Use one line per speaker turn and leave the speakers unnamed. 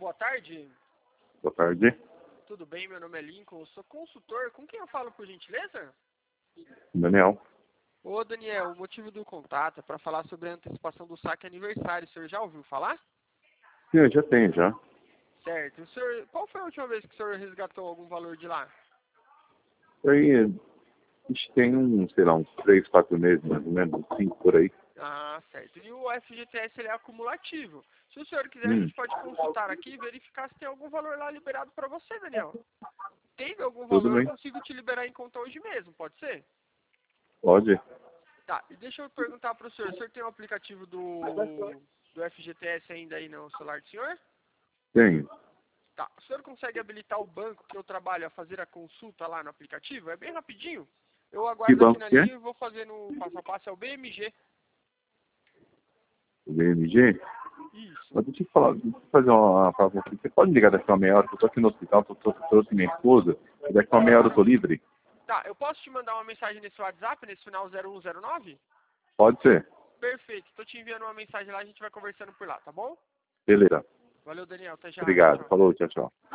boa tarde.
Boa tarde.
Tudo bem? Meu nome é Lincoln, eu sou consultor. Com quem eu falo, por gentileza?
Daniel.
Ô, Daniel, o motivo do contato é para falar sobre a antecipação do saque aniversário. O senhor já ouviu falar?
Sim, eu já tenho, já.
Certo. O senhor, qual foi a última vez que o senhor resgatou algum valor de lá?
Aí, a gente tem sei lá, uns 3, 4 meses, mais ou menos, 5 por aí.
Ah, certo. E o FGTS ele é acumulativo. Se o senhor quiser, a gente pode consultar aqui e verificar se tem algum valor lá liberado para você, Daniel. Tendo algum
Tudo
valor, eu
bem.
consigo te liberar em conta hoje mesmo, pode ser?
Pode?
Tá, e deixa eu perguntar para o senhor tem o aplicativo do FGTS ainda aí no celular do senhor?
Tenho.
Tá, o senhor consegue habilitar o banco que eu trabalho a fazer a consulta lá no aplicativo? É bem rapidinho. Eu
Que
aguardo aqui
banco
na
que é?
linha e vou fazer no passo a passo, é o BMG.
O BMG?
Isso.
Mas deixa eu falar, deixa eu fazer uma pausa aqui. Você pode ligar daqui a uma meia hora, que eu tô aqui no hospital, tô com minha esposa, e daqui a uma meia hora eu tô livre?
Tá, eu posso te mandar uma mensagem nesse WhatsApp, nesse final 0109?
Pode ser?
Perfeito, tô te enviando uma mensagem lá, a gente vai conversando por lá, tá bom?
Beleza.
Valeu, Daniel, até já, tchau,
Obrigado.
tchau.
Falou, tchau, tchau.